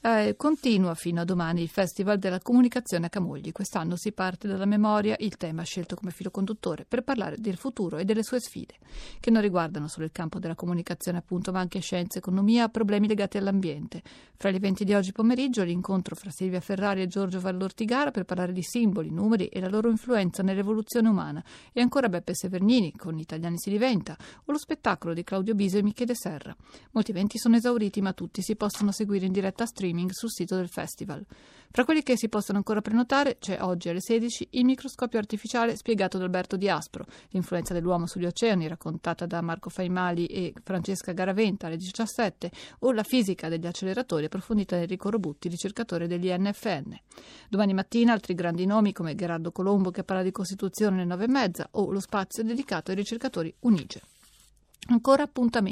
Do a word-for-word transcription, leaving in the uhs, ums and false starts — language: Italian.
Eh, continua fino a domani il Festival della Comunicazione a Camogli. Quest'anno si parte dalla memoria, il tema scelto come filo conduttore per parlare del futuro e delle sue sfide, che non riguardano solo il campo della comunicazione appunto, ma anche scienza, economia, problemi legati all'ambiente. Fra gli eventi di oggi pomeriggio l'incontro fra Silvia Ferrari e Giorgio Vallortigara per parlare di simboli, numeri e la loro influenza nell'evoluzione umana, e ancora Beppe Severnini con Italiani si diventa, o lo spettacolo di Claudio Bisio e Michele Serra. Molti eventi sono esauriti, ma tutti si possono seguire in diretta streaming sul sito del festival. Fra quelli che si possono ancora prenotare c'è oggi alle sedici il microscopio artificiale spiegato da Alberto Di Aspro, l'influenza dell'uomo sugli oceani raccontata da Marco Faimali e Francesca Garaventa alle diciassette, o la fisica degli acceleratori approfondita da Enrico Robutti, ricercatore degli N F N. Domani mattina altri grandi nomi come Gerardo Colombo che parla di Costituzione alle nove e mezza, o lo spazio dedicato ai ricercatori Unige. Ancora appuntamenti